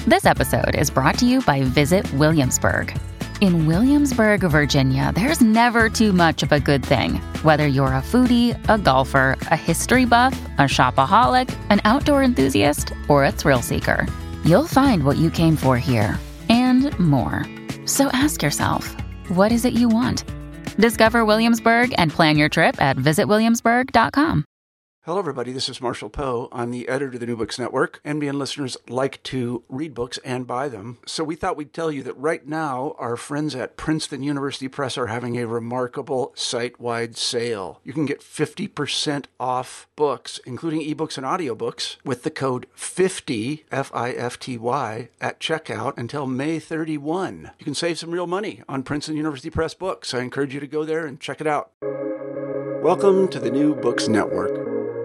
This episode is brought to you by Visit Williamsburg. In Williamsburg, Virginia, there's never too much of a good thing. Whether you're a foodie, a golfer, a history buff, a shopaholic, an outdoor enthusiast, or a thrill seeker, you'll find what you came for here and more. So ask yourself, what is it you want? Discover Williamsburg and plan your trip at visitwilliamsburg.com. Hello, everybody. This is Marshall Poe. I'm the editor of the New Books Network. NBN listeners like to read books and buy them. So we thought we'd tell you that right now, our friends at Princeton University Press are having a remarkable site-wide sale. You can get 50% off books, including ebooks and audiobooks, with the code 50, F-I-F-T-Y, at checkout until May 31. You can save some real money on Princeton University Press books. I encourage you to go there and check it out. Welcome to the New Books Network.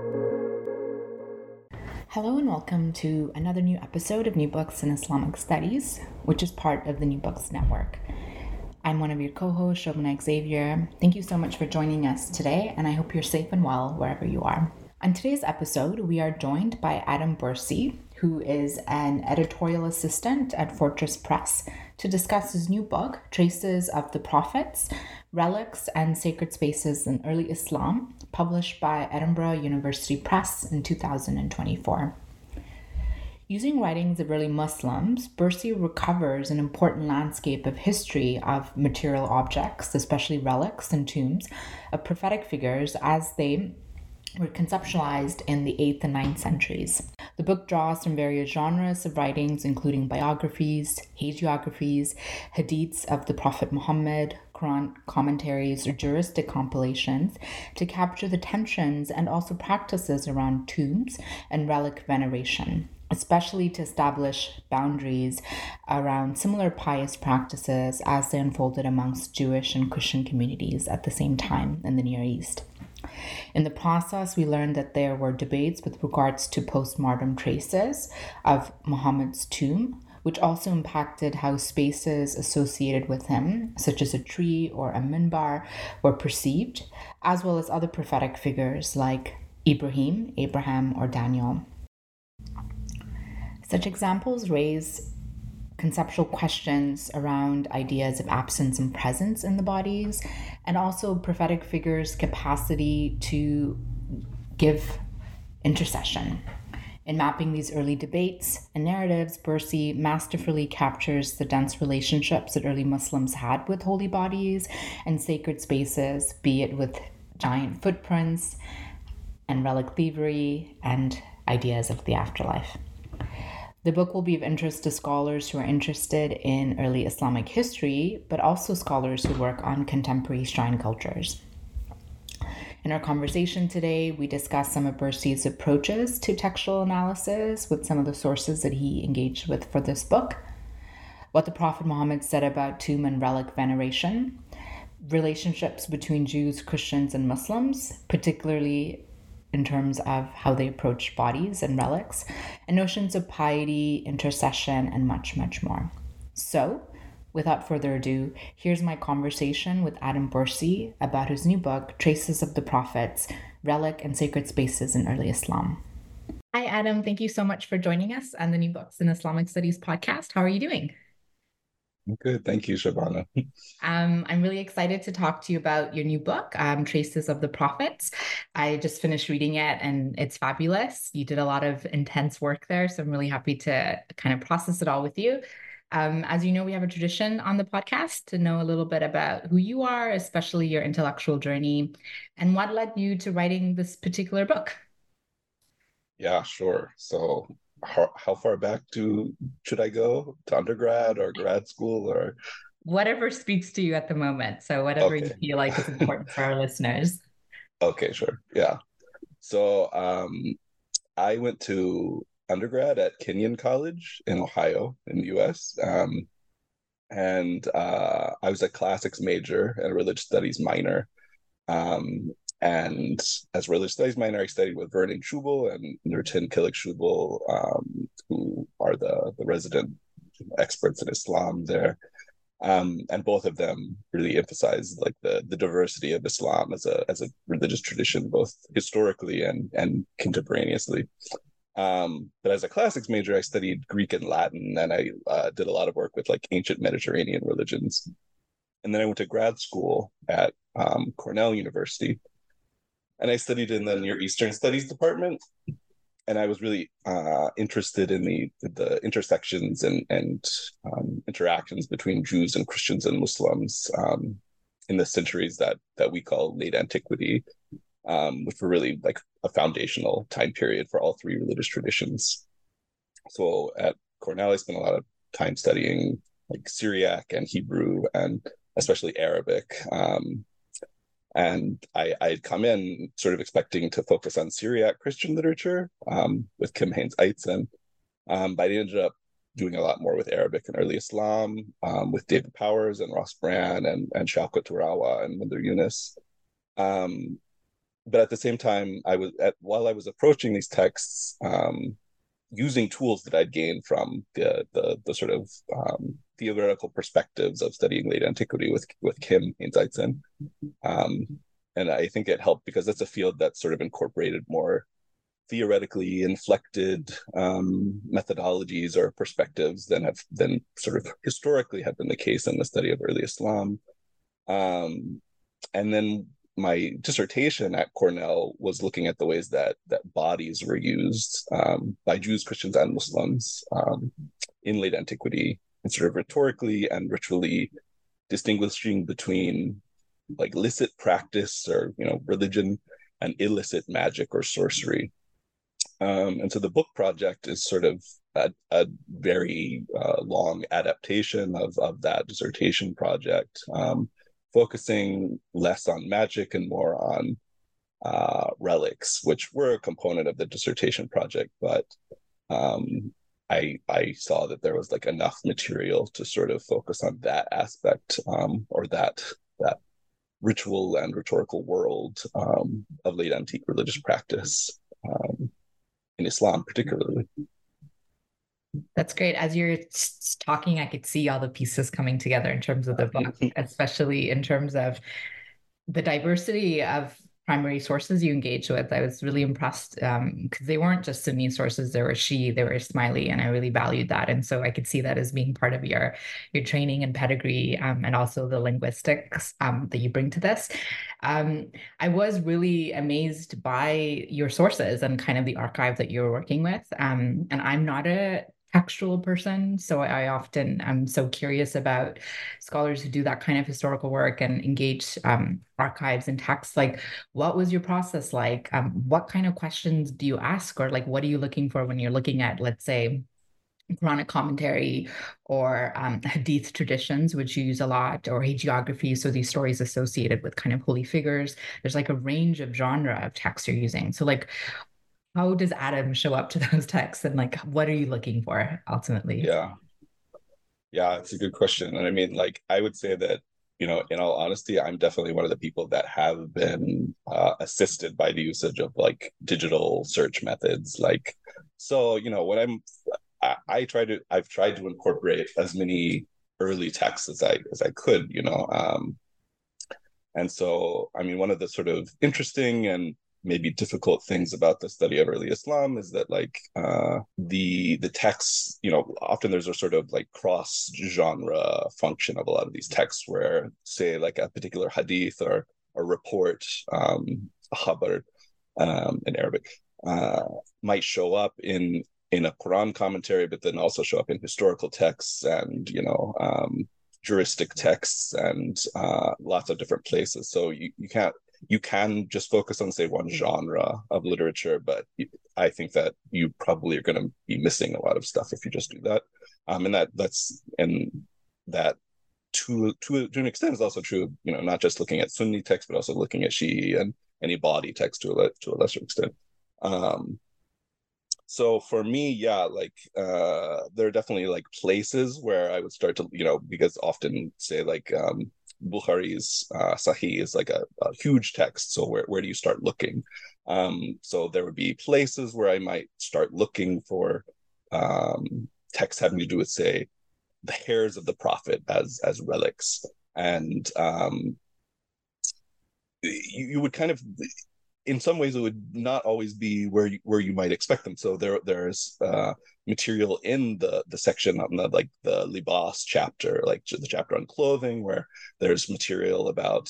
Hello and welcome to another new episode of New Books in Islamic Studies, which is part of the New Books Network. I'm one of your co-hosts, Shobana Xavier. Thank you so much for joining us today, and I hope you're safe and well wherever you are. On today's episode, we are joined by Adam Bursey, who is an editorial assistant at Fortress Press, to discuss his new book, Traces of the Prophets, Relics and Sacred Spaces in Early Islam, published by Edinburgh University Press in 2024. Using writings of early Muslims, Bursey recovers an important landscape of history of material objects, especially relics and tombs, of prophetic figures as they were conceptualized in the 8th and 9th centuries. The book draws from various genres of writings, including biographies, hagiographies, hadiths of the Prophet Muhammad, Quran commentaries, or juristic compilations, to capture the tensions and also practices around tombs and relic veneration, especially to establish boundaries around similar pious practices as they unfolded amongst Jewish and Christian communities at the same time in the Near East. In the process, we learned that there were debates with regards to postmortem traces of Muhammad's tomb, which also impacted how spaces associated with him, such as a tree or a minbar, were perceived, as well as other prophetic figures like Abraham, or Daniel. Such examples raise conceptual questions around ideas of absence and presence in the bodies, and also prophetic figures' capacity to give intercession. In mapping these early debates and narratives, Bursey masterfully captures the dense relationships that early Muslims had with holy bodies and sacred spaces, be it with giant footprints and relic thievery and ideas of the afterlife. The book will be of interest to scholars who are interested in early Islamic history, but also scholars who work on contemporary shrine cultures. In our conversation today, we discuss some of Bursey's approaches to textual analysis with some of the sources that he engaged with for this book, what the Prophet Muhammad said about tomb and relic veneration, relationships between Jews, Christians, and Muslims, particularly in terms of how they approach bodies and relics, and notions of piety, intercession, and much, much more. So, without further ado, here's my conversation with Adam Bursey about his new book, Traces of the Prophets, Relic and Sacred Spaces in Early Islam. Hi, Adam. Thank you so much for joining us on the New Books in Islamic Studies podcast. How are you doing? Good. Thank you, Shobana. I'm really excited to talk to you about your new book, Traces of the Prophets. I just finished reading it and it's fabulous. You did a lot of intense work there, so I'm really happy to kind of process it all with you. As you know, we have a tradition on the podcast to know a little bit about who you are, especially your intellectual journey, and what led you to writing this particular book. Yeah, sure. So how far back should I go? To undergrad or grad school or? Whatever speaks to you at the moment. So whatever you feel like is important for our listeners. Okay, sure. Yeah. So I went to undergrad at Kenyon College in Ohio in the US. And I was a classics major and a religious studies minor. And as a religious studies minor, I studied with Vernon Schubel and Nurten Kilik Schubel, who are the resident experts in Islam there. And both of them really emphasize like the diversity of Islam as a religious tradition, both historically and contemporaneously. But as a classics major, I studied Greek and Latin, and I did a lot of work with like ancient Mediterranean religions. And then I went to grad school at Cornell University, and I studied in the Near Eastern Studies department. And I was really interested in the intersections and interactions between Jews and Christians and Muslims in the centuries that we call late antiquity, which were really like a foundational time period for all three religious traditions. So at Cornell, I spent a lot of time studying like Syriac and Hebrew and especially Arabic. And I'd come in sort of expecting to focus on Syriac Christian literature with Kim Haynes-Eitzen, but I ended up doing a lot more with Arabic and early Islam, with David Powers and Ross Brand and Shaukat Turawa and Mundir Yunus. But at the same time, while I was approaching these texts, using tools that I'd gained from the sort of theoretical perspectives of studying late antiquity with Kim Haynes-Eitzen. And I think it helped because it's a field that's sort of incorporated more theoretically inflected methodologies or perspectives than sort of historically have been the case in the study of early Islam. And then my dissertation at Cornell was looking at the ways that bodies were used by Jews, Christians, and Muslims in late antiquity, and sort of rhetorically and ritually distinguishing between like licit practice or religion and illicit magic or sorcery. And so the book project is sort of a very long adaptation of that dissertation project, focusing less on magic and more on relics, which were a component of the dissertation project. But I saw that there was like enough material to sort of focus on that aspect or that ritual and rhetorical world of late antique religious practice in Islam particularly. That's great. As you're talking, I could see all the pieces coming together in terms of the book, especially in terms of the diversity of primary sources you engaged with. I was really impressed because they weren't just Sunni sources. There were Shi'i, there were Ismaili, and I really valued that. And so I could see that as being part of your training and pedigree, and also the linguistics that you bring to this. I was really amazed by your sources and kind of the archive that you're working with. And I'm not a textual person, so I'm so curious about scholars who do that kind of historical work and engage archives and texts. Like, what was your process like? What kind of questions do you ask, or like what are you looking for when you're looking at, let's say, Quranic commentary or hadith traditions, which you use a lot, or hagiography, so these stories associated with kind of holy figures? There's like a range of genre of texts you're using. So like, how does Adam show up to those texts, and like, what are you looking for ultimately? Yeah, it's a good question. And I mean, like, I would say that, in all honesty, I'm definitely one of the people that have been assisted by the usage of like digital search methods. Like, so, when I've tried to incorporate as many early texts as I could, and so, I mean, one of the sort of interesting and maybe difficult things about the study of early Islam is that like the texts, often there's a sort of like cross genre function of a lot of these texts where, say, like a particular hadith or a report, a khabar in Arabic, might show up in a Quran commentary, but then also show up in historical texts and juristic texts and lots of different places. So you can just focus on, say, one genre of literature, but I think that you probably are going to be missing a lot of stuff if you just do that. And that to an extent is also true, not just looking at Sunni text, but also looking at Shi'i and any body text to a lesser extent. So for me, like there are definitely like places where I would start to, because often, say, like Bukhari's Sahih is like a huge text. So where do you start looking? So there would be places where I might start looking for texts having to do with, say, the hairs of the Prophet as relics. And you would kind of, in some ways it would not always be where you might expect them. So there's material in the section on the libas chapter, like the chapter on clothing, where there's material about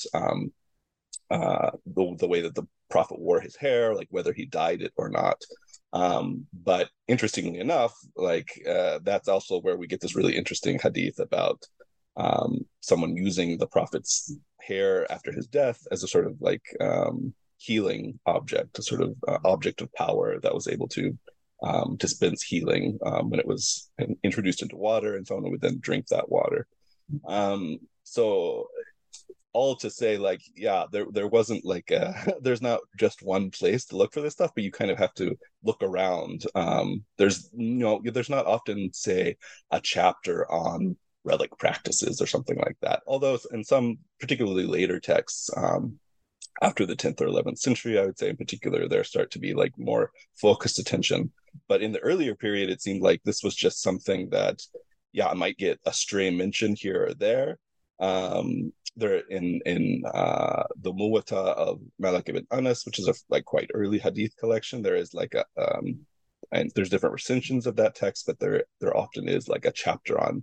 the way that the prophet wore his hair, like whether he dyed it or not. But interestingly enough, that's also where we get this really interesting hadith about someone using the prophet's hair after his death as a sort of healing object, a sort of object of power that was able to dispense healing when it was introduced into water, and someone would then drink that water. So all to say, there wasn't there's not just one place to look for this stuff, but you kind of have to look around. There's not often, say, a chapter on relic practices or something like that. Although in some particularly later texts, after the 10th or 11th century, I would say in particular, there start to be more focused attention. But in the earlier period, it seemed like this was just something that, might get a stray mention here or there. There in the Muwatta of Malik ibn Anas, which is a quite early hadith collection, there is and there's different recensions of that text, but there often is a chapter on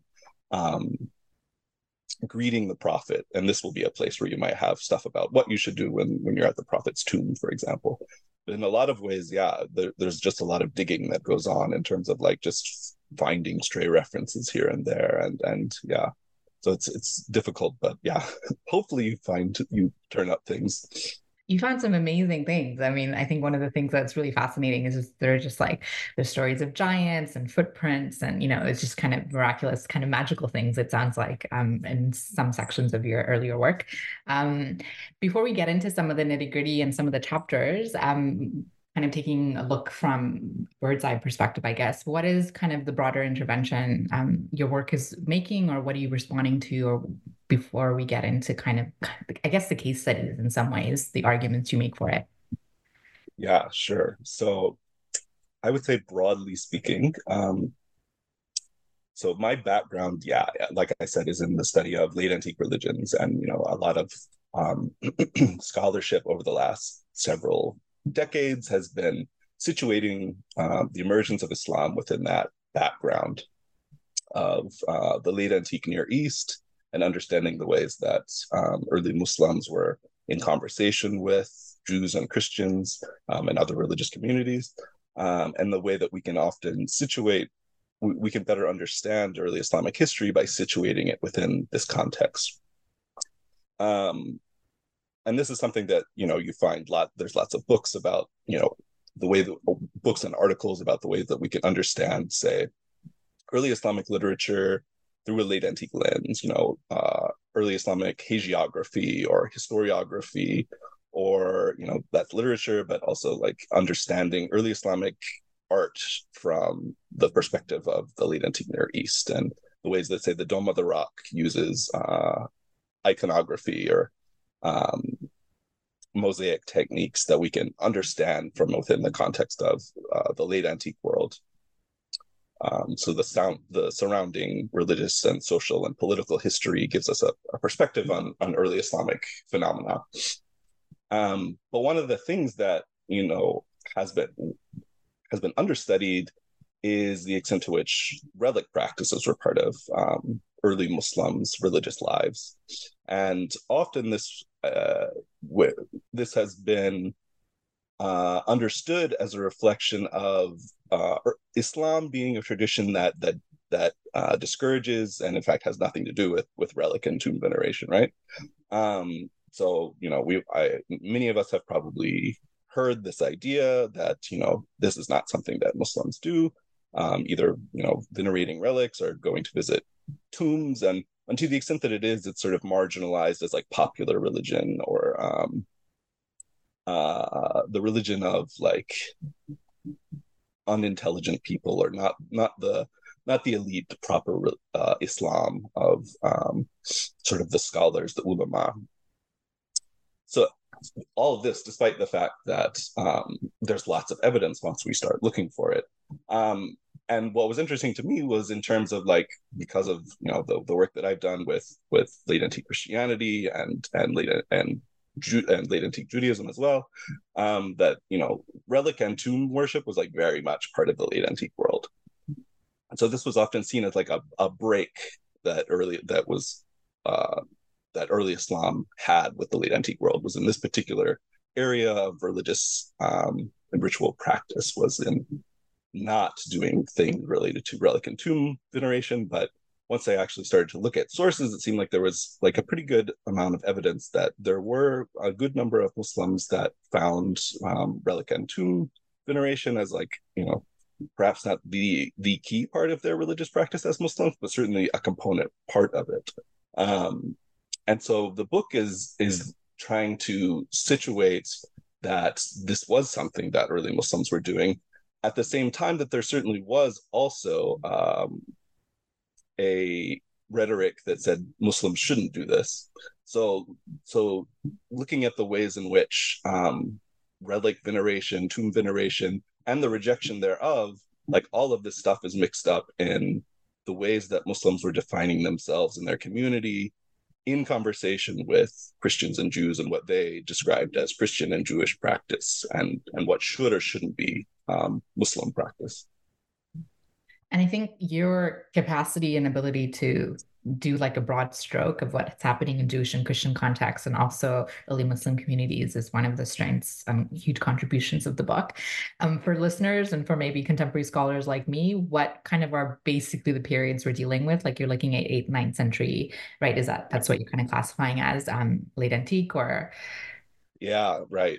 greeting the prophet, and this will be a place where you might have stuff about what you should do when you're at the prophet's tomb, for example. But in a lot of ways, there's just a lot of digging that goes on in terms of just finding stray references here and there, and so it's difficult, but hopefully you turn up things. You found some amazing things. I mean, I think one of the things that's really fascinating is there are just the stories of giants and footprints, and it's just kind of miraculous, kind of magical things, it sounds like, in some sections of your earlier work. Before we get into some of the nitty-gritty and some of the chapters, kind of taking a look from bird's eye perspective, I guess, what is kind of the broader intervention your work is making, or what are you responding to, or before we get into kind of, I guess, the case studies in some ways, the arguments you make for it? Yeah, sure. So I would say, broadly speaking, so my background, like I said, is in the study of late antique religions, and a lot of scholarship over the last several decades has been situating the emergence of Islam within that background of the late antique Near East, and understanding the ways that early Muslims were in conversation with Jews and Christians and other religious communities, and the way that we can often we can better understand early Islamic history by situating it within this context. And this is something that, you find there's lots of books about, the way books and articles about the way that we can understand, say, early Islamic literature through a late antique lens, early Islamic hagiography or historiography, or, that's literature, but also understanding early Islamic art from the perspective of the late antique Near East, and the ways that, say, the Dome of the Rock uses iconography or mosaic techniques that we can understand from within the context of the late antique world. So the surrounding religious and social and political history gives us a perspective on early Islamic phenomena. But one of the things that has been understudied is the extent to which relic practices were part of early Muslims' religious lives, and often this has been understood as a reflection of Islam being a tradition that discourages, and in fact has nothing to do with relic and tomb veneration, right? So many of us have probably heard this idea that this is not something that Muslims do, either venerating relics or going to visit tombs, and to the extent that it is, it's sort of marginalized as popular religion, or the religion of unintelligent people, or not the elite proper Islam of sort of the scholars, the ulama. So all of this, despite the fact that there's lots of evidence once we start looking for it. And what was interesting to me was in terms of because of the work that I've done with late antique Christianity and and late antique Judaism as well, that, relic and tomb worship was like very much part of the late antique world. And so this was often seen as like a break that early Islam had with the late antique world, was in this particular area of religious and ritual practice, was in not doing things related to relic and tomb veneration. But once I actually started to look at sources, it seemed like there was like a pretty good amount of evidence that there were a good number of Muslims that found relic and tomb veneration as like, perhaps not the key part of their religious practice as Muslims, but certainly a component part of it. And so the book is trying to situate that this was something that early Muslims were doing, at the same time that there certainly was also a rhetoric that said Muslims shouldn't do this. So looking at the ways in which relic veneration, tomb veneration, and the rejection thereof, like all of this stuff is mixed up in the ways that Muslims were defining themselves in their community in conversation with Christians and Jews, and what they described as Christian and Jewish practice, and what should or shouldn't be Muslim practice. And I think your capacity and ability to do like a broad stroke of what's happening in Jewish and Christian contexts and also early Muslim communities is one of the strengths, huge contributions of the book. For listeners and for maybe contemporary scholars like me, what kind of are basically the periods we're dealing with? Like you're looking at 8th, 9th century, right? That's what you're kind of classifying as late antique or? Yeah, right.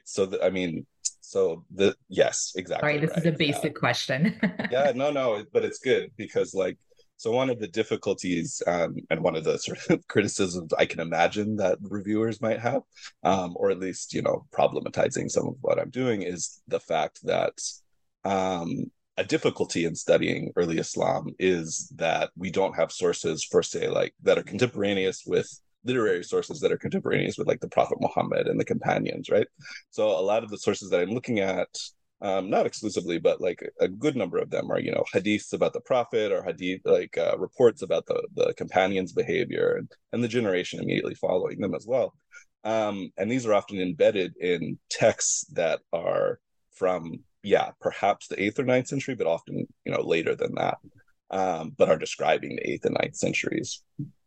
Yes, exactly. Sorry, this is a basic question. Yeah, no, but it's good because so one of the difficulties and one of the sort of criticisms I can imagine that reviewers might have, or at least, problematizing some of what I'm doing, is the fact that a difficulty in studying early Islam is that we don't have sources for, say, like that are contemporaneous with literary sources that are contemporaneous with like the Prophet Muhammad and the companions, right? So a lot of the sources that I'm looking at, not exclusively, but like a good number of them are, hadiths about the Prophet, or reports about the companions' behavior and the generation immediately following them as well. And these are often embedded in texts that are from, perhaps the 8th or 9th century, but often, later than that, but are describing the 8th and 9th centuries.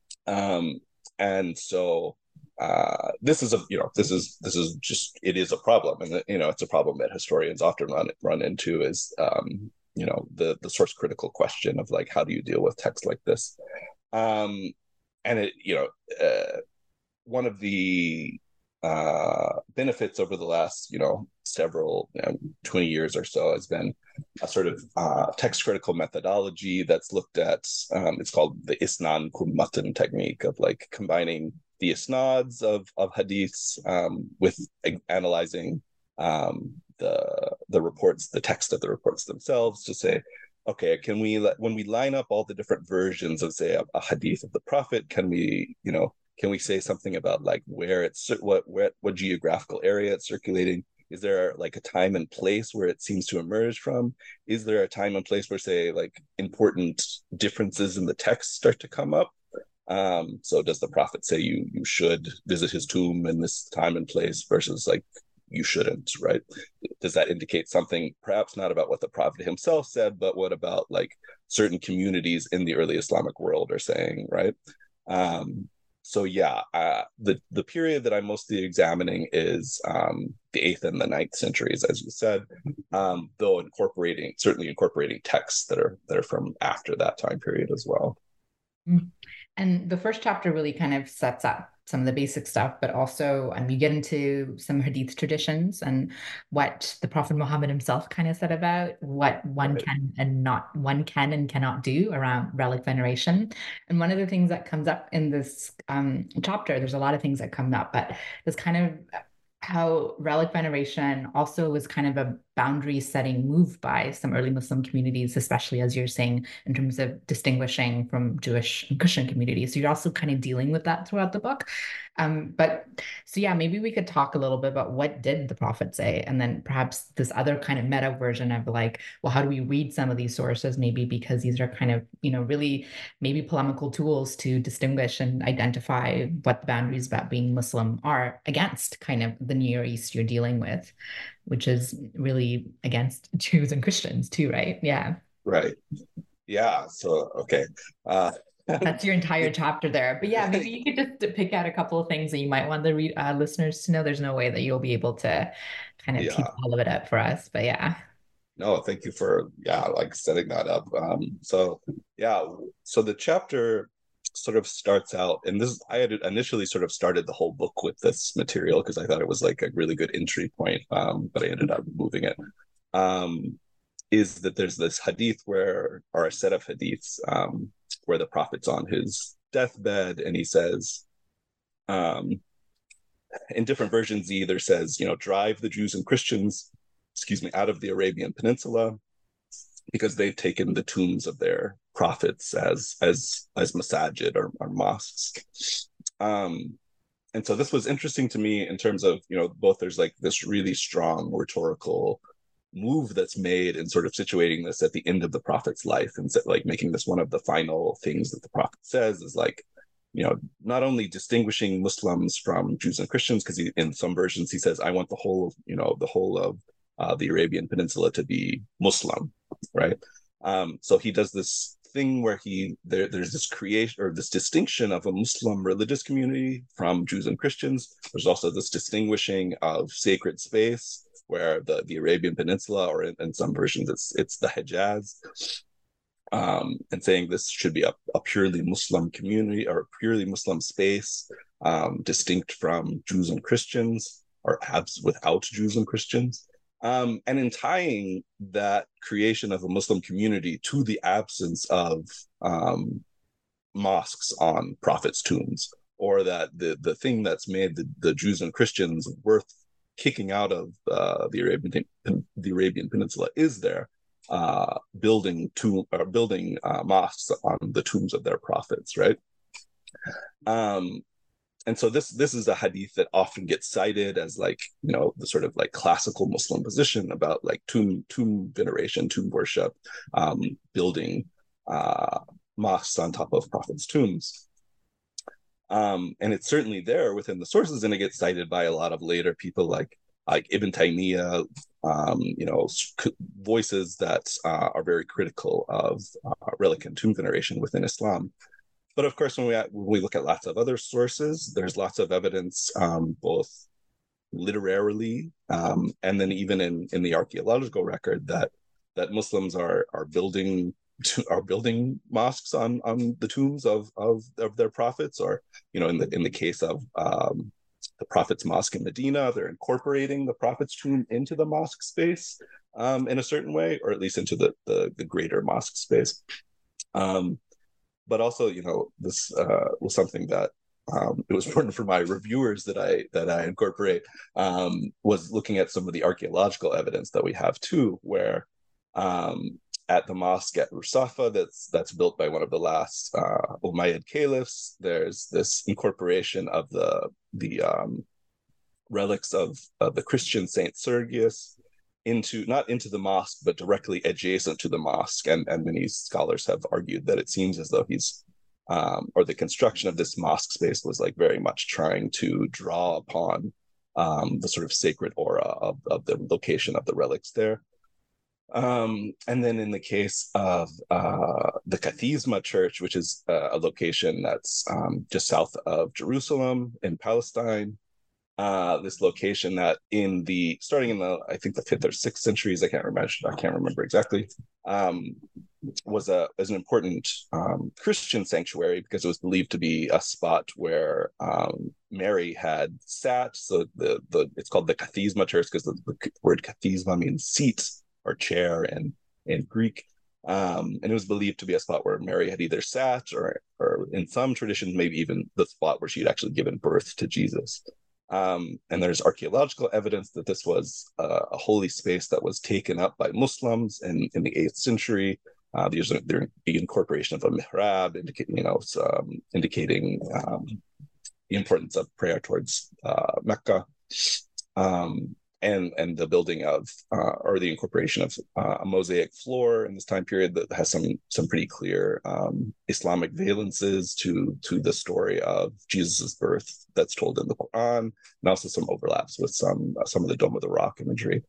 And so this is just, it is a problem, and it's a problem that historians often run into, is the source critical question of like, how do you deal with text like this? And it one of the benefits over the last several 20 years or so has been a sort of text critical methodology that's looked at, it's called the Isnan kum Matan technique, of like combining the isnads of hadiths with analyzing the reports, the text of the reports themselves, to say, okay, when we line up all the different versions of, say, a hadith of the Prophet, can we say something about like where it's, what geographical area it's circulating? Is there like a time and place where it seems to emerge from? Is there a time and place where, say, like important differences in the text start to come up? So does the Prophet say you should visit his tomb in this time and place versus like you shouldn't, right? Does that indicate something perhaps not about what the Prophet himself said, but what about like certain communities in the early Islamic world are saying, right? So the period that I'm mostly examining is the 8th and the 9th centuries, as you said, though certainly incorporating texts that are from after that time period as well. And the first chapter really kind of sets up some of the basic stuff, but also you get into some hadith traditions and what the Prophet Muhammad himself kind of said about what one can and cannot do around relic veneration. And one of the things that comes up in this chapter, there's a lot of things that come up, but there's kind of how relic veneration also was kind of boundary setting move by some early Muslim communities, especially as you're saying, in terms of distinguishing from Jewish and Christian communities. So you're also kind of dealing with that throughout the book. But so yeah, maybe we could talk a little bit about what did the prophet say, and then perhaps this other kind of meta version of like, well, how do we read some of these sources? Maybe because these are kind of, really maybe polemical tools to distinguish and identify what the boundaries about being Muslim are against kind of the Near East you're dealing with, which is really against Jews and Christians too, right? Yeah. Right. Yeah. So, okay. That's your entire chapter there. But yeah, maybe you could just pick out a couple of things that you might want the listeners to know. There's no way that you'll be able to kind of teach Yeah. all of it up for us. But yeah. No, thank you for like setting that up. So the chapter sort of starts out, and this I had initially sort of started the whole book with this material because I thought it was like a really good entry point, but I ended up moving it. Is that there's this hadith or a set of hadiths where the prophet's on his deathbed and he says, in different versions, he either says, drive the Jews and Christians, out of the Arabian Peninsula because they've taken the tombs of their prophets as masajid or mosques. And so this was interesting to me in terms of, both there's like this really strong rhetorical move that's made in sort of situating this at the end of the prophet's life and like making this one of the final things that the prophet says is like, not only distinguishing Muslims from Jews and Christians, because in some versions he says, I want the whole of the Arabian Peninsula to be Muslim, right? So he does this thing where there's this creation or this distinction of a Muslim religious community from Jews and Christians. There's also this distinguishing of sacred space where the Arabian Peninsula, or in some versions it's the Hejaz, and saying this should be a purely Muslim community or a purely Muslim space, distinct from Jews and Christians, or without Jews and Christians. And in tying that creation of a Muslim community to the absence of mosques on prophets' tombs, or that the thing that's made the Jews and Christians worth kicking out of the Arabian Peninsula is their building mosques on the tombs of their prophets, right? And so this is a hadith that often gets cited as like, the sort of like classical Muslim position about like tomb veneration, tomb worship, building mosques on top of prophets' tombs. And it's certainly there within the sources, and it gets cited by a lot of later people like Ibn Taymiyyah, voices that are very critical of relic and tomb veneration within Islam. But of course, when we look at lots of other sources, there's lots of evidence, both literarily and then even in the archaeological record that Muslims are building mosques on the tombs of their prophets, or in the case of the Prophet's mosque in Medina, they're incorporating the Prophet's tomb into the mosque space in a certain way, or at least into the greater mosque space. But also, this was something that it was important for my reviewers that I incorporate, was looking at some of the archaeological evidence that we have too, where at the mosque at Rusafa that's built by one of the last Umayyad caliphs, there's this incorporation of the relics of the Christian Saint Sergius not into the mosque, but directly adjacent to the mosque. And many scholars have argued that it seems as though or the construction of this mosque space was like very much trying to draw upon the sort of sacred aura of the location of the relics there. And then in the case of the Kathisma Church, which is a location that's just south of Jerusalem in Palestine, this location that starting in the I think the 5th or 6th centuries, I can't remember exactly, was an important Christian sanctuary because it was believed to be a spot where Mary had sat. So it's called the Kathisma Church because the word Kathisma means seat or chair in Greek. And it was believed to be a spot where Mary had either sat or in some traditions, maybe even the spot where she had actually given birth to Jesus. And there's archaeological evidence that this was a holy space that was taken up by Muslims in the 8th century. There's the incorporation of a mihrab, indicating the importance of prayer towards Mecca. And the building of or the incorporation of a mosaic floor in this time period that has some pretty clear Islamic valences to the story of Jesus's birth that's told in the Quran, and also some overlaps with some of the Dome of the Rock imagery.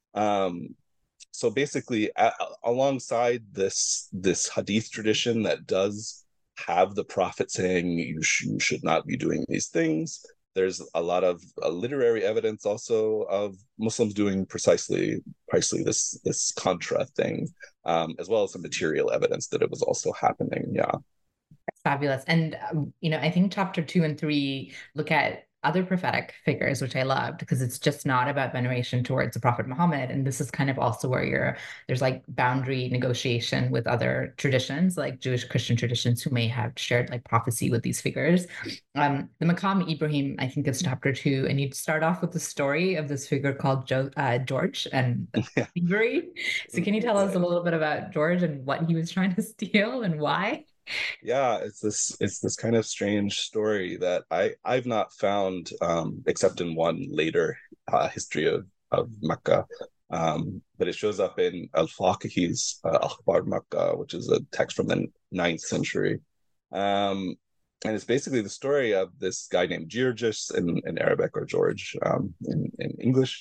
So basically, alongside this hadith tradition that does have the prophet saying you should not be doing these things, there's a lot of literary evidence also of Muslims doing precisely this contra thing, as well as some material evidence that it was also happening. Yeah. Fabulous. And, I think chapter 2 and 3 look at other prophetic figures, which I loved, because it's just not about veneration towards the Prophet Muhammad. And this is kind of also where there's like boundary negotiation with other traditions, like Jewish Christian traditions who may have shared like prophecy with these figures. The Maqam Ibrahim, I think, is chapter 2. And you'd start off with the story of this figure called George and thievery. So can you tell us a little bit about George and what he was trying to steal and why? Yeah, it's this kind of strange story that I've not found except in one later history of Mecca, but it shows up in Al-Faqihi's Akhbar Makkah, which is a text from the 9th century, and it's basically the story of this guy named Girgis in Arabic, or George in English,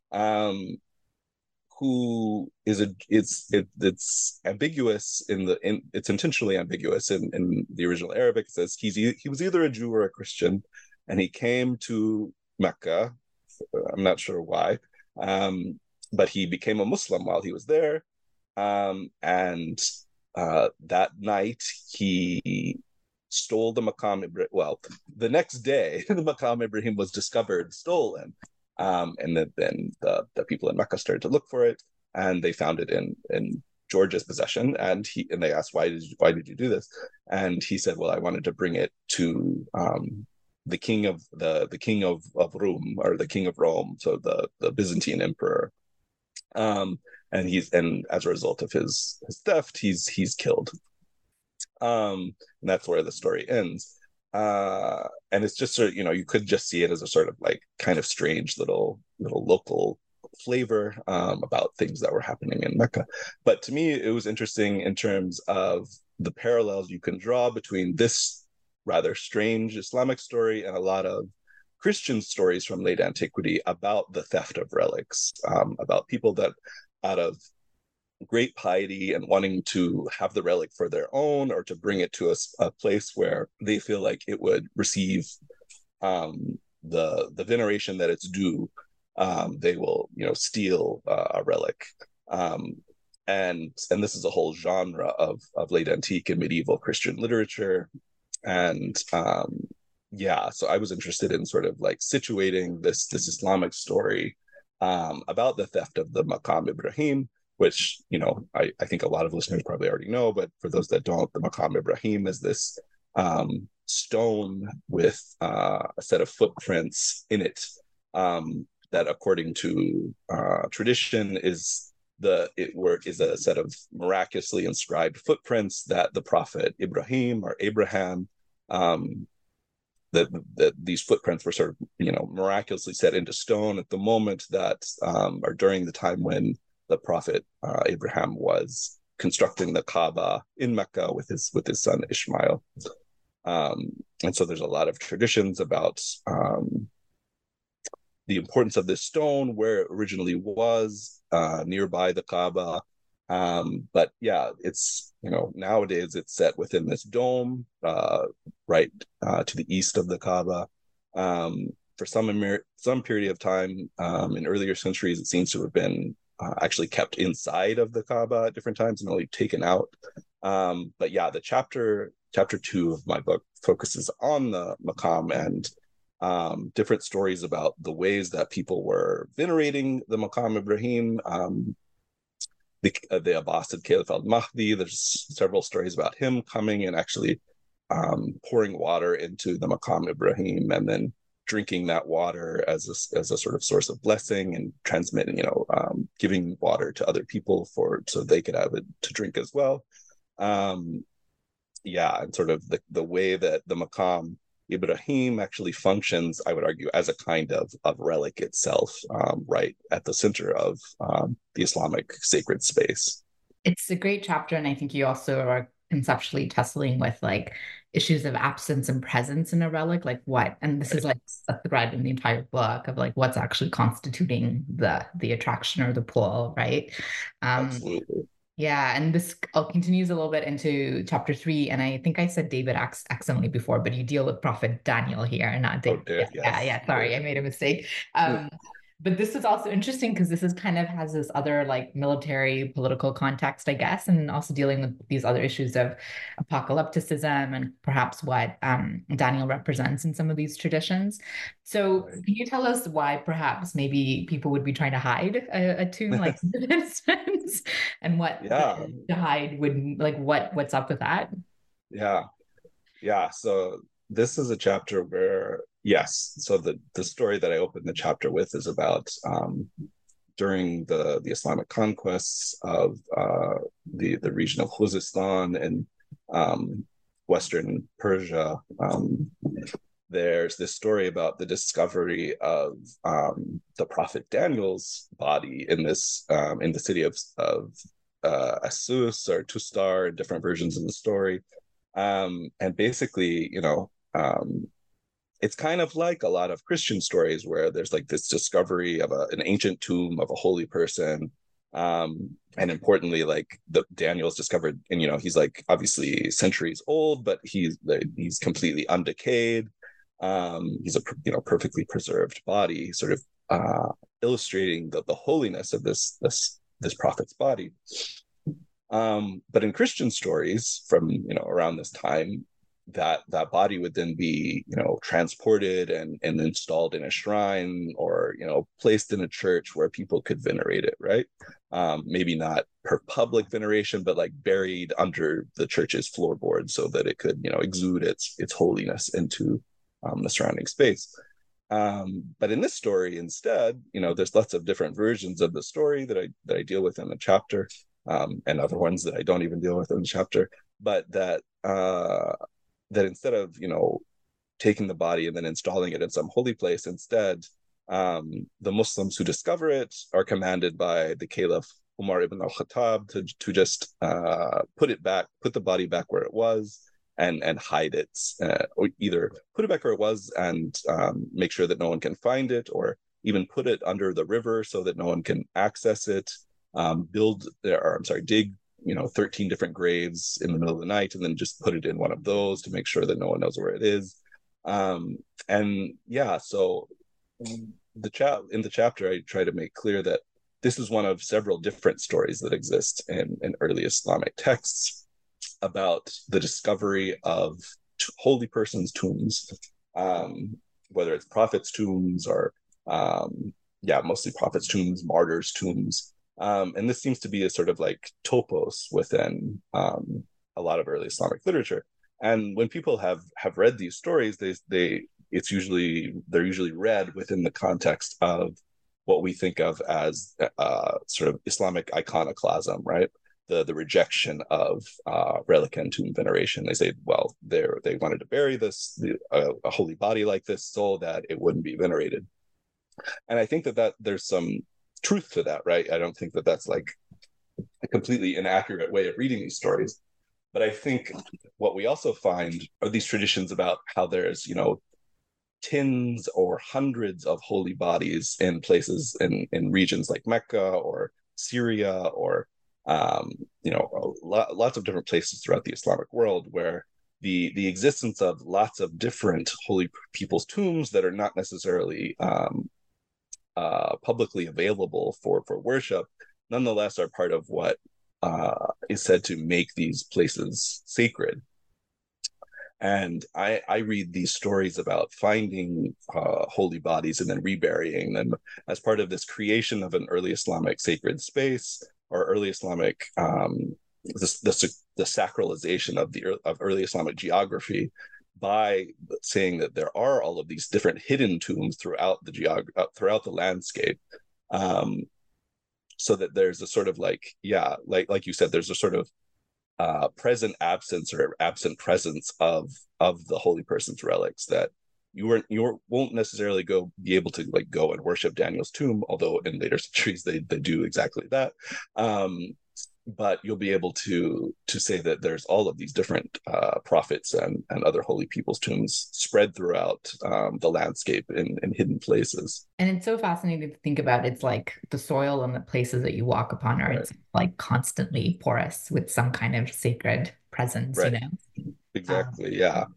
who is it's ambiguous it's intentionally ambiguous in the original Arabic. It says he was either a Jew or a Christian, and he came to Mecca. I'm not sure why, but he became a Muslim while he was there, and that night he stole the Maqam Ibrahim. Well, the next day the Maqam Ibrahim was discovered stolen. And then the people in Mecca started to look for it, and they found it in George's possession. And they asked, why did you do this? And he said, well, I wanted to bring it to the king of Rome, or the king of Rome, so the Byzantine emperor. And as a result of his theft, he's killed. And that's where the story ends. And it's just sort of, you could just see it as a sort of like kind of strange little local flavor about things that were happening in Mecca. But to me, it was interesting in terms of the parallels you can draw between this rather strange Islamic story and a lot of Christian stories from late antiquity about the theft of relics, about people that out of great piety and wanting to have the relic for their own, or to bring it to a place where they feel like it would receive the veneration that it's due, they will steal a relic, and this is a whole genre of late antique and medieval Christian literature. And so I was interested in sort of like situating this Islamic story about the theft of the Maqam Ibrahim, which, I think a lot of listeners probably already know, but for those that don't, the Maqam Ibrahim is this stone with a set of footprints in it, that according to tradition is a set of miraculously inscribed footprints that the prophet Ibrahim, or Abraham, that these footprints were sort of miraculously set into stone at the moment that, or during the time when the prophet Abraham was constructing the Kaaba in Mecca with his son Ishmael. And so there's a lot of traditions about the importance of this stone, where it originally was, nearby the Kaaba. But yeah, it's, nowadays it's set within this dome, right to the east of the Kaaba. For some period of time in earlier centuries, it seems to have been actually kept inside of the Kaaba at different times and only taken out. But yeah, the chapter 2 of my book focuses on the Maqam and different stories about the ways that people were venerating the Maqam Ibrahim. The Abbasid Caliph al-Mahdi, there's several stories about him coming and actually pouring water into the Maqam Ibrahim, and then drinking that water as a sort of source of blessing and transmitting, giving water to other people so they could have it to drink as well. And sort of the way that the Maqam Ibrahim actually functions, I would argue, as a kind of relic itself, right at the center of the Islamic sacred space. It's a great chapter, and I think you also are conceptually tussling with like issues of absence and presence in a relic, like what, and this is like a thread in the entire book of like what's actually constituting the attraction or the pull, right? Absolutely. Yeah, and this continues a little bit into chapter 3, and I think I said David accidentally before, but you deal with Prophet Daniel here, and not David. Yes. Yeah. Sorry, I made a mistake. But this is also interesting because this is kind of has this other like military political context, I guess, and also dealing with these other issues of apocalypticism and perhaps what Daniel represents in some of these traditions. So can you tell us why perhaps maybe people would be trying to hide a tomb like this and what to hide would like what's up with that? Yeah. So this is a chapter where, yes, so the story that I opened the chapter with is about during the Islamic conquests of the region of Khuzestan and Western Persia. There's this story about the discovery of the prophet Daniel's body in the city of Assus or Tustar, different versions of the story. And basically, it's kind of like a lot of Christian stories where there's like this discovery of an ancient tomb of a holy person. And importantly, like Daniel's discovered, and he's like obviously centuries old, but he's completely undecayed. He's a perfectly preserved body, sort of illustrating the holiness of this prophet's body. But in Christian stories from around this time, that body would then be transported and installed in a shrine or placed in a church where people could venerate it, right? Maybe not per public veneration, but like buried under the church's floorboard so that it could exude its holiness into the surrounding space. But in this story instead, there's lots of different versions of the story that I deal with in the chapter. And other ones that I don't even deal with in the chapter, but that instead of taking the body and then installing it in some holy place, instead the Muslims who discover it are commanded by the Caliph Umar ibn al-Khattab to just put the body back where it was and hide it, or either put it back where it was and make sure that no one can find it, or even put it under the river so that no one can access it. Dig 13 different graves in the middle of the night and then just put it in one of those to make sure that no one knows where it is. So in the chapter I try to make clear that this is one of several different stories that exist in early Islamic texts about the discovery of holy persons' tombs, whether it's prophets' tombs or mostly prophets' tombs, martyrs' tombs. And this seems to be a sort of like topos within a lot of early Islamic literature. And when people have read these stories, they're usually read within the context of what we think of as sort of Islamic iconoclasm, right? The rejection of relic and tomb veneration. They say, well, they wanted to bury a holy body like this so that it wouldn't be venerated. And I think that there's some truth to that, right? I don't think that that's like a completely inaccurate way of reading these stories. But I think what we also find are these traditions about how there's, tens or hundreds of holy bodies in places in regions like Mecca or Syria or, lots of different places throughout the Islamic world where the existence of lots of different holy people's tombs that are not necessarily publicly available for worship, nonetheless are part of what is said to make these places sacred. And I read these stories about finding holy bodies and then reburying them as part of this creation of an early Islamic sacred space or early Islamic the sacralization of early Islamic geography by saying that there are all of these different hidden tombs throughout throughout the landscape, so that there's a sort of like you said, there's a sort of present absence or absent presence of the holy person's relics, that you won't necessarily be able to like go and worship Daniel's tomb, although in later centuries they do exactly that. But you'll be able to say that there's all of these different prophets and other holy people's tombs spread throughout the landscape in hidden places. And it's so fascinating to think about. It's like the soil and the places that you walk upon are Right. like constantly porous with some kind of sacred presence, Right. you know? Exactly. Yeah.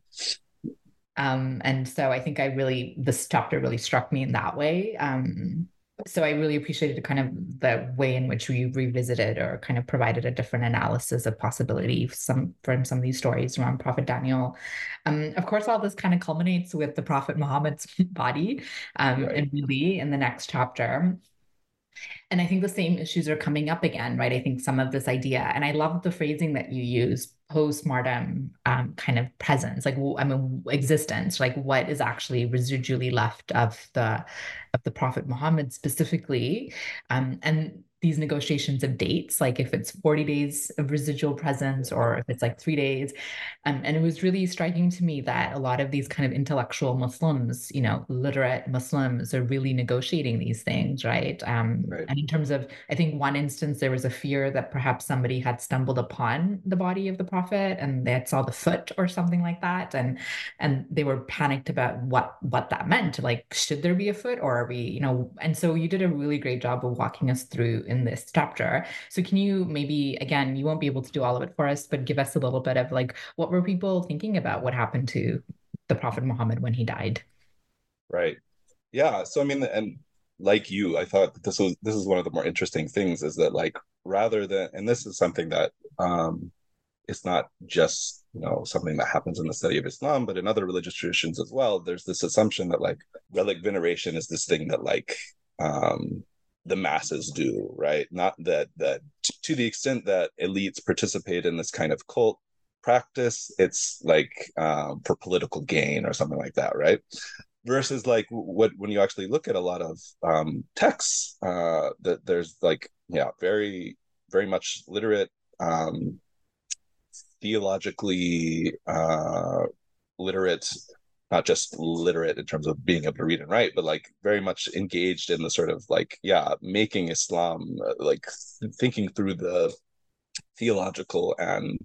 And so I think this chapter really struck me in that way. So I really appreciated kind of the way in which we revisited or kind of provided a different analysis of possibility from some of these stories around Prophet Daniel. Of course, all this kind of culminates with the Prophet Muhammad's body, Right. and really in the next chapter. And I think the same issues are coming up again, right? I think some of this idea, and I love the phrasing that you use, post-mortem kind of presence, like I mean existence, like what is actually residually left of the Prophet Muhammad specifically, and these negotiations of dates, like if it's 40 days of residual presence or if it's like 3 days. And it was really striking to me that a lot of these kind of intellectual Muslims, you know, literate Muslims are really negotiating these things, right? Right. And in terms of, I think one instance, there was a fear that perhaps somebody had stumbled upon the body of the Prophet and they had saw the foot or something like that. And they were panicked about what that meant. Like, should there be a foot or are we, you know, and so you did a really great job of walking us through in this chapter. So can you maybe, again, you won't be able to do all of it for us, but give us a little bit of like, what were people thinking about what happened to the Prophet Muhammad when he died? Right. Yeah. So I mean, and like you, I thought that this is one of the more interesting things, is that like rather than, and this is something that it's not just, you know, something that happens in the study of Islam, but in other religious traditions as well. There's this assumption that like relic veneration is this thing that like the masses do, right? Not that to the extent that elites participate in this kind of cult practice, it's like for political gain or something like that, right? Versus like what when you actually look at a lot of texts, that there's like, yeah, very much literate, theologically literate, not just literate in terms of being able to read and write, but like very much engaged in the sort of like, yeah, making Islam, like thinking through the theological and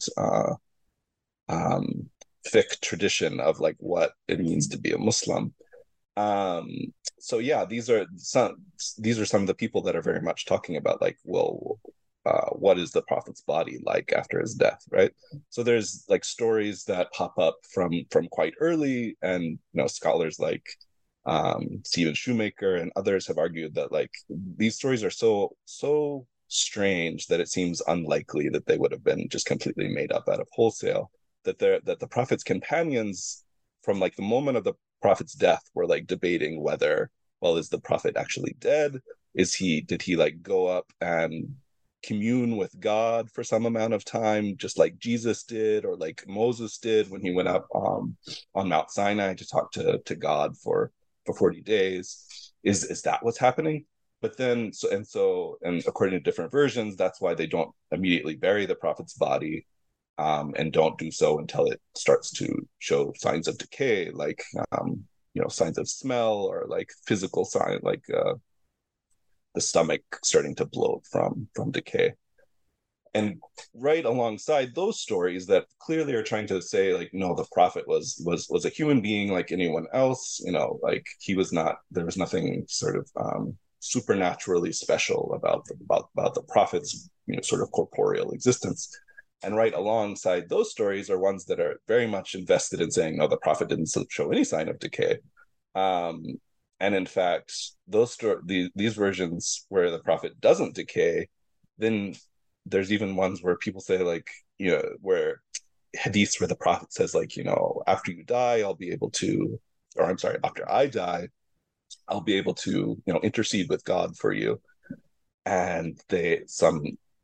fiqh tradition of like what it means to be a Muslim. Um, so yeah, these are some of the people that are very much talking about like, well, what is the prophet's body like after his death, right? So there's like stories that pop up from quite early, and you know, scholars like Stephen Shoemaker and others have argued that like these stories are so strange that it seems unlikely that they would have been just completely made up out of wholesale. That the prophet's companions, from like the moment of the prophet's death, were like debating whether, well, is the prophet actually dead? Did he like go up and commune with God for some amount of time, just like Jesus did, or like Moses did when he went up on Mount Sinai to talk to God for 40 days? Is that what's happening? But then, and according to different versions, that's why they don't immediately bury the prophet's body, and don't do so until it starts to show signs of decay, like you know, signs of smell, or like physical sign, like the stomach starting to bloat from decay. And right alongside those stories that clearly are trying to say like, no, the prophet was a human being like anyone else, you know, like he was not, there was nothing sort of supernaturally special about the prophet's, you know, sort of corporeal existence. And right alongside those stories are ones that are very much invested in saying, no, the prophet didn't show any sign of decay. And in fact, these versions where the prophet doesn't decay, then there's even ones where people say like, you know, where hadiths where the prophet says like, you know, after you die, I'll be able to, or I'm sorry, after I die, I'll be able to, you know, intercede with God for you. And some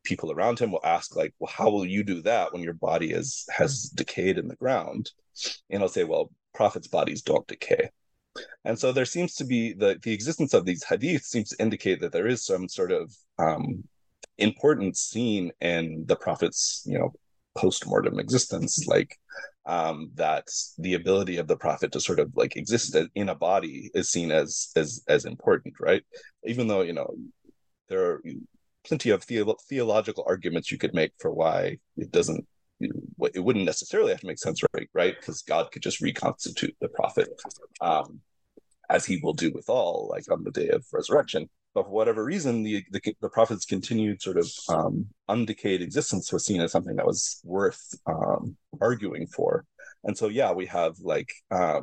people around him will ask, like, well, how will you do that when your body has decayed in the ground? And he'll say, well, prophets' bodies don't decay. And so there seems to be the existence of these hadiths seems to indicate that there is some sort of importance seen in the prophet's, post-mortem existence, like that the ability of the prophet to sort of like exist in a body is seen as important, right? Even though there are plenty of theological arguments you could make for why it wouldn't necessarily have to make sense, right? Because God could just reconstitute the prophet, as he will do with all, like on the day of resurrection. But for whatever reason, the prophet's continued sort of undecayed existence was seen as something that was worth arguing for. And so, yeah, we have like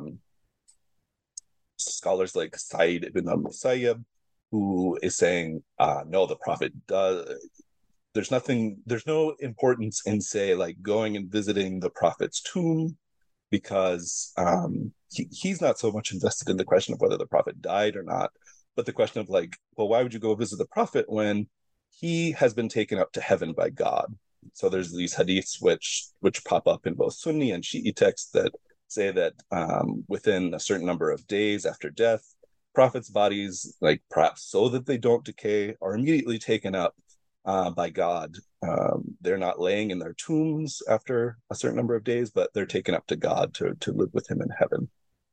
scholars like Said ibn al-Musayyab, who is saying, no, the prophet does. There's no importance in, say, like going and visiting the prophet's tomb, because he's not so much invested in the question of whether the prophet died or not, but the question of like, well, why would you go visit the prophet when he has been taken up to heaven by God? So there's these hadiths which pop up in both Sunni and Shi'i texts that say that within a certain number of days after death, prophets' bodies, like perhaps so that they don't decay, are immediately taken up by God. They're not laying in their tombs after a certain number of days, but they're taken up to God to live with him in heaven.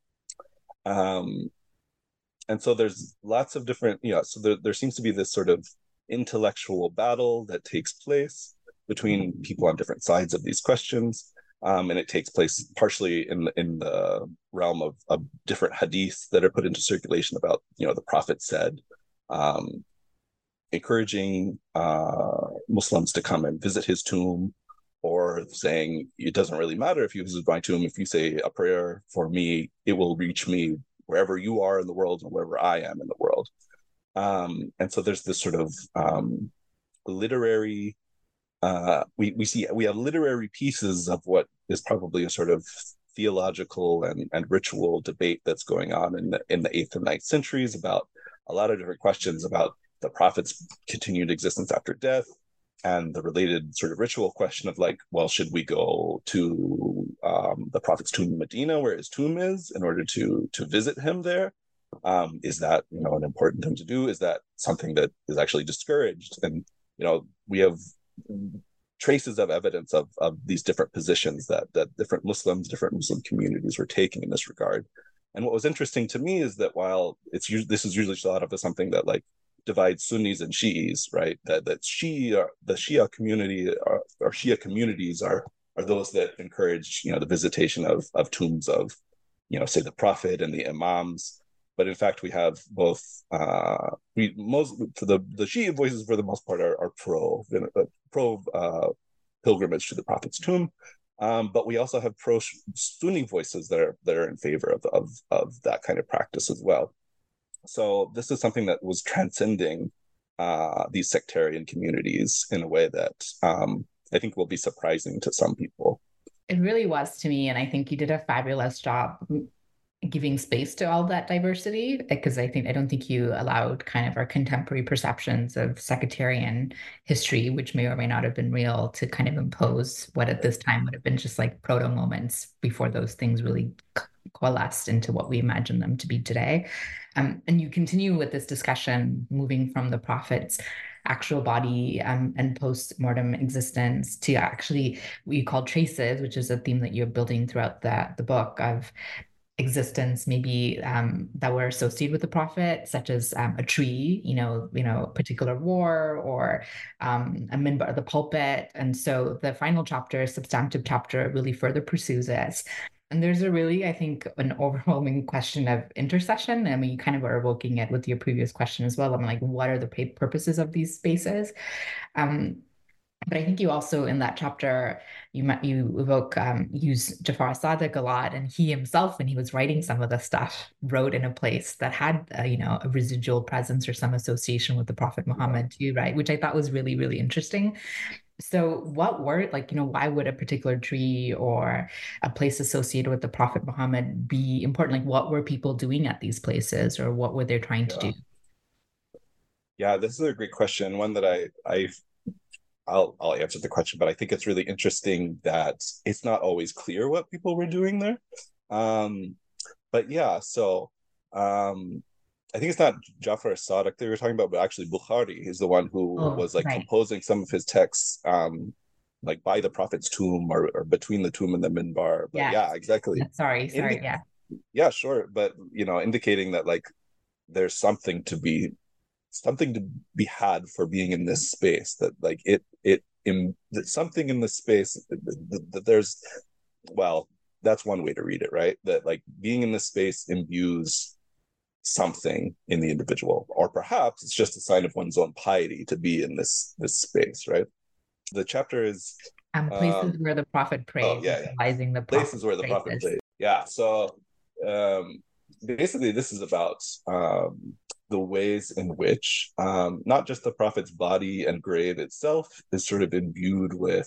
And so there's lots of different, so there seems to be this sort of intellectual battle that takes place between people on different sides of these questions. And it takes place partially in the realm of different hadiths that are put into circulation about, the prophet said, encouraging Muslims to come and visit his tomb, or saying it doesn't really matter if you visit my tomb. If you say a prayer for me, it will reach me wherever you are in the world and wherever I am in the world. And so there's this sort of literary, we have literary pieces of what is probably a sort of theological and ritual debate that's going on in the 8th and 9th centuries about a lot of different questions about the prophet's continued existence after death, and the related sort of ritual question of like, well, should we go to the prophet's tomb in Medina, where his tomb is, in order to visit him there? Is that an important thing to do? Is that something that is actually discouraged? And we have traces of evidence of these different positions that different Muslim communities were taking in this regard. And what was interesting to me is that while this is usually thought of as something that like divides Sunnis and Shi'is, right? That the Shia community or Shia communities are those that encourage the visitation of tombs of say the Prophet and the Imams. But in fact, we have both. The Shia voices for the most part are pro pilgrimage to the Prophet's tomb, but we also have pro Sunni voices that are in favor of that kind of practice as well. So this is something that was transcending these sectarian communities in a way that I think will be surprising to some people. It really was to me, and I think you did a fabulous job giving space to all that diversity, because I don't think you allowed kind of our contemporary perceptions of sectarian history, which may or may not have been real, to kind of impose what at this time would have been just like proto moments before those things really coalesced into what we imagine them to be today. And you continue with this discussion, moving from the prophet's actual body and post-mortem existence to actually what you call traces, which is a theme that you're building throughout the book, of existence maybe that were associated with the prophet, such as a tree, a particular war, or a minbar, the pulpit. And so the final chapter, substantive chapter, really further pursues this. And there's a really, I think, an overwhelming question of intercession. I mean, you kind of are evoking it with your previous question as well. I'm like, what are the purposes of these spaces? But I think you also, in that chapter, you use Jafar Sadiq a lot, and he himself, when he was writing some of the stuff, wrote in a place that had a residual presence or some association with the Prophet Muhammad too, right? Which I thought was really, really interesting. So what were why would a particular tree or a place associated with the Prophet Muhammad be important? Like, what were people doing at these places, or what were they trying to do? Yeah, this is a great question, one that I I'll answer the question, but I think it's really interesting that it's not always clear what people were doing there. But yeah, so I think it's not Jafar Sadiq that we were talking about, but actually Bukhari is the one who was like composing some of his texts like by the Prophet's tomb or between the tomb and the minbar. But yeah, exactly. Sorry, yeah. Yeah, sure. But indicating that like there's something to be had for being in this space, that like something in this space that there's, well, that's one way to read it, right? That like being in this space imbues something in the individual, or perhaps it's just a sign of one's own piety to be in this space, right? The chapter is places where the Prophet prayed. The places where the Prophet prayed. Yeah. So basically, this is about the ways in which not just the Prophet's body and grave itself is sort of imbued with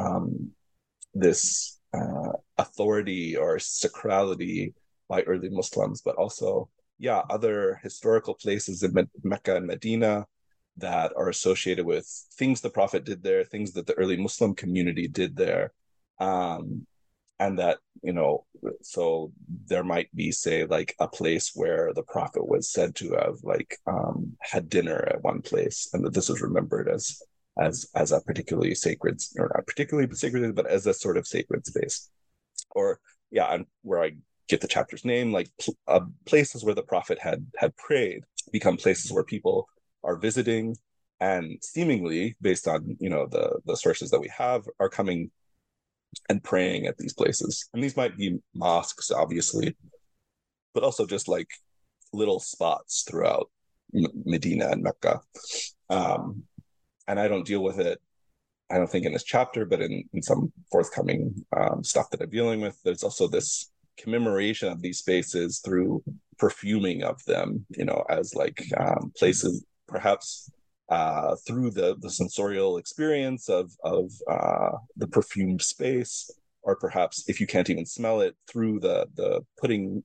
this authority or sacrality by early Muslims, but also other historical places in Mecca and Medina that are associated with things the Prophet did there, things that the early Muslim community did there. And that, so there might be, say, like a place where the Prophet was said to have like had dinner at one place, and that this was remembered as a particularly sacred, or not particularly sacred, but as a sort of sacred space. Or and where I get the chapter's name, like places where the Prophet had prayed become places where people are visiting, and seemingly, based on the sources that we have, are coming and praying at these places. And these might be mosques, obviously, but also just like little spots throughout Medina and Mecca. And I don't deal with it, I don't think, in this chapter, but in some forthcoming stuff that I'm dealing with. There's also this commemoration of these spaces through perfuming of them, as like places, perhaps through the sensorial experience of the perfumed space, or perhaps if you can't even smell it, through the putting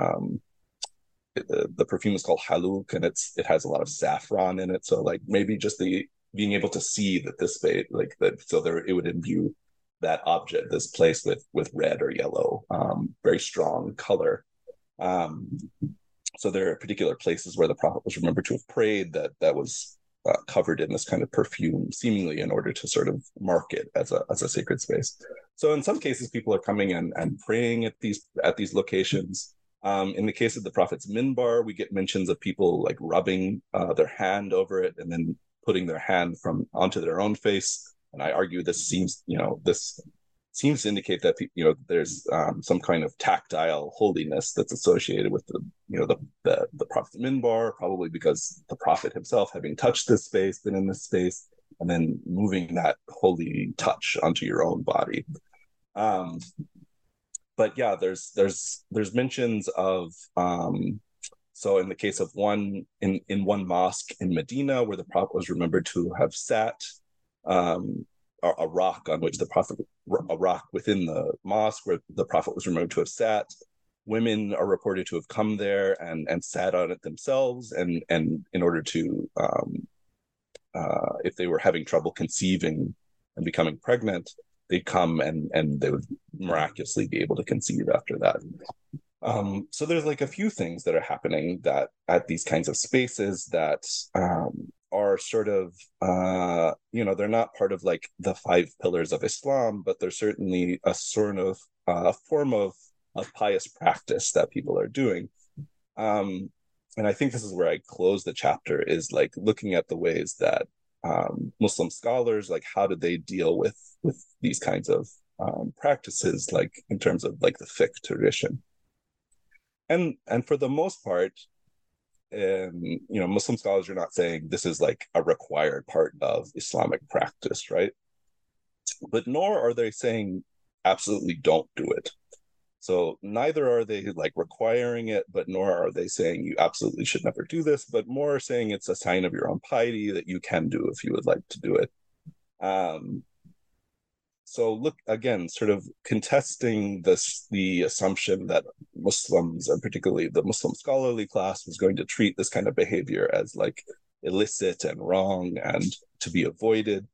the perfume is called haluk, and it has a lot of saffron in it. So like maybe just the being able to see that this space, like that, so there it would imbue that object, this place, with red or yellow, very strong color. So there are particular places where the Prophet was remembered to have prayed that was covered in this kind of perfume, seemingly in order to sort of mark it as a sacred space. So in some cases, people are coming and praying at these locations. In the case of the Prophet's minbar, we get mentions of people like rubbing their hand over it and then putting their hand onto their own face. And I argue this seems to indicate that there's some kind of tactile holiness that's associated with the Prophet's minbar, probably because the Prophet himself, having touched this space, been in this space, and then moving that holy touch onto your own body. But yeah, there's mentions of so in the case of one mosque in Medina, where the Prophet was remembered to have sat, a rock on which a rock within the mosque where the Prophet was remembered to have sat. Women are reported to have come there and sat on it themselves, and in order to, if they were having trouble conceiving and becoming pregnant, they'd come and they would miraculously be able to conceive after that. So there's like a few things that are happening that at these kinds of spaces that are sort of, they're not part of like the 5 pillars of Islam, but they're certainly a sort of form of pious practice that people are doing. And I think this is where I close the chapter, is like looking at the ways that Muslim scholars, like how did they deal with these kinds of practices, like in terms of like the fiqh tradition. And for the most part, Muslim scholars are not saying this is like a required part of Islamic practice, right? But nor are they saying absolutely don't do it. So neither are they like requiring it, but nor are they saying you absolutely should never do this, but more saying it's a sign of your own piety that you can do if you would like to do it. So look, again, sort of contesting the assumption that Muslims, and particularly the Muslim scholarly class, was going to treat this kind of behavior as like illicit and wrong and to be avoided,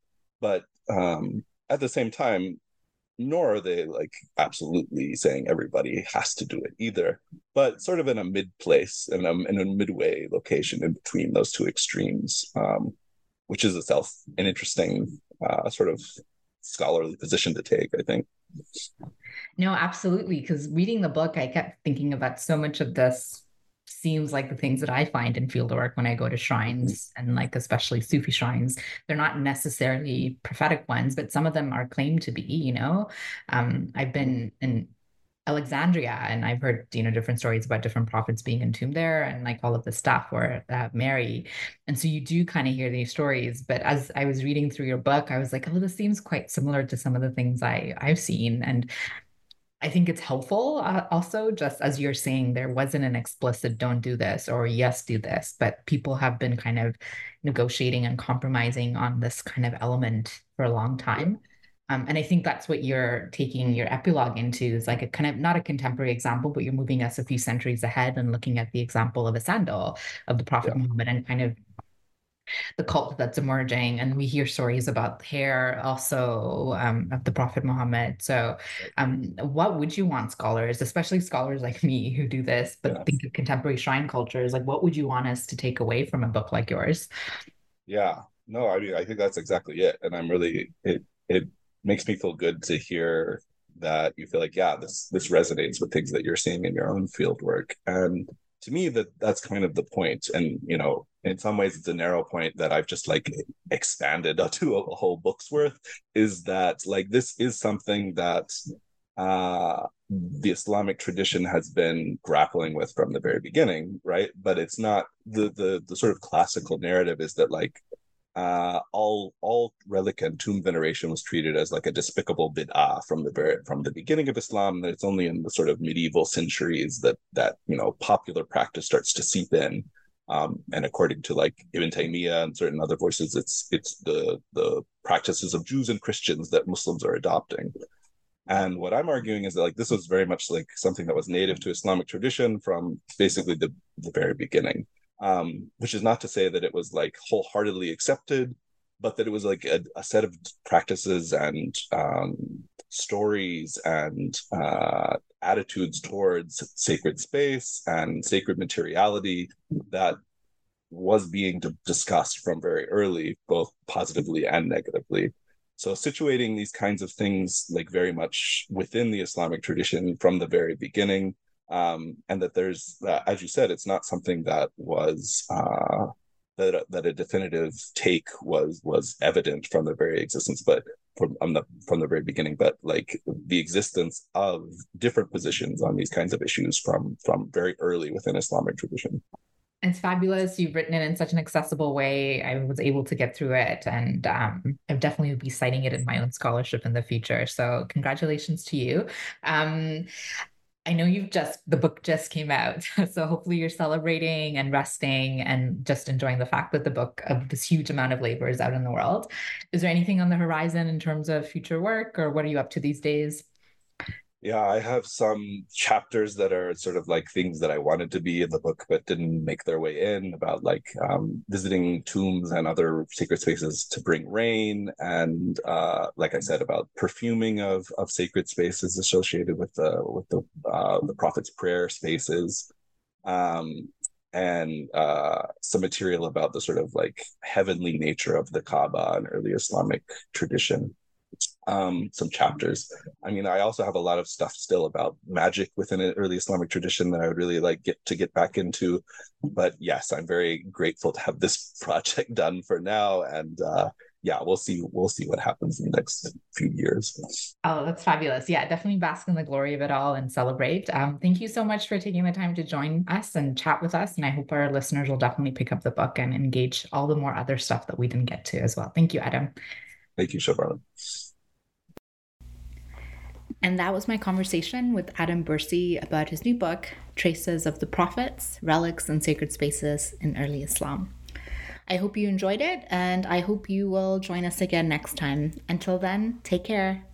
But at the same time, nor are they like absolutely saying everybody has to do it either, but sort of in a mid place, in a midway location in between those two extremes, which is itself an interesting sort of scholarly position to take, I think. No, absolutely. Because reading the book, I kept thinking about so much of this seems like the things that I find in fieldwork when I go to shrines, and like especially Sufi shrines. They're not necessarily prophetic ones, but some of them are claimed to be, you know. I've been in Alexandria, and I've heard, you know, different stories about different prophets being entombed there, and like all of the stuff where Mary. And so you do kind of hear these stories. But as I was reading through your book, I was like, oh, this seems quite similar to some of the things I've seen. And I think it's helpful. Also, just as you're saying, there wasn't an explicit "don't do this" or "yes, do this," but people have been kind of negotiating and compromising on this kind of element for a long time. And I think that's what you're taking your epilogue into, is like a kind of not a contemporary example, but you're moving us a few centuries ahead and looking at the example of a sandal of the Prophet Muhammad, and kind of the cult that's emerging. And we hear stories about hair also of the Prophet Muhammad. So what would you want scholars, especially scholars like me who do this, but think of contemporary shrine cultures, like what would you want us to take away from a book like yours? Yeah, no, I mean, I think that's exactly it. And I'm really, it makes me feel good to hear that you feel like, yeah, this resonates with things that you're seeing in your own field work. And to me, that's kind of the point. And, you know, in some ways it's a narrow point that I've just like expanded to a whole book's worth, is that like this is something that the Islamic tradition has been grappling with from the very beginning, right? But it's not the sort of classical narrative is that like all relic and tomb veneration was treated as like a despicable bid'ah from the beginning of Islam. That it's only in the sort of medieval centuries that you know popular practice starts to seep in. And according to like Ibn Taymiyyah and certain other voices, it's the practices of Jews and Christians that Muslims are adopting. And what I'm arguing is that like this was very much like something that was native to Islamic tradition from basically the very beginning. Which is not to say that it was like wholeheartedly accepted, but that it was like a set of practices and stories and attitudes towards sacred space and sacred materiality that was being discussed from very early, both positively and negatively. So situating these kinds of things like very much within the Islamic tradition from the very beginning, and that there's, as you said, it's not something that was that a definitive take was evident from the very existence, but from the very beginning. But like the existence of different positions on these kinds of issues from very early within Islamic tradition. It's fabulous. You've written it in such an accessible way. I was able to get through it, and I'll definitely be citing it in my own scholarship in the future. So congratulations to you. I know the book just came out, so hopefully you're celebrating and resting and just enjoying the fact that the book of this huge amount of labor is out in the world. Is there anything on the horizon in terms of future work, or what are you up to these days? Yeah, I have some chapters that are sort of like things that I wanted to be in the book but didn't make their way in, about like visiting tombs and other sacred spaces to bring rain, and like I said, about perfuming of sacred spaces associated with the Prophet's prayer spaces, and some material about the sort of like heavenly nature of the Kaaba in early Islamic tradition. Some chapters. I mean, I also have a lot of stuff still about magic within an early Islamic tradition that I would really like get back into. But yes, I'm very grateful to have this project done for now. And yeah, we'll see what happens in the next few years. Oh, that's fabulous. Yeah, definitely bask in the glory of it all and celebrate. Thank you so much for taking the time to join us and chat with us. And I hope our listeners will definitely pick up the book and engage all the more other stuff that we didn't get to as well. Thank you, Adam. Thank you, Shabana. And that was my conversation with Adam Bursi about his new book, Traces of the Prophets, Relics and Sacred Spaces in Early Islam. I hope you enjoyed it, and I hope you will join us again next time. Until then, take care.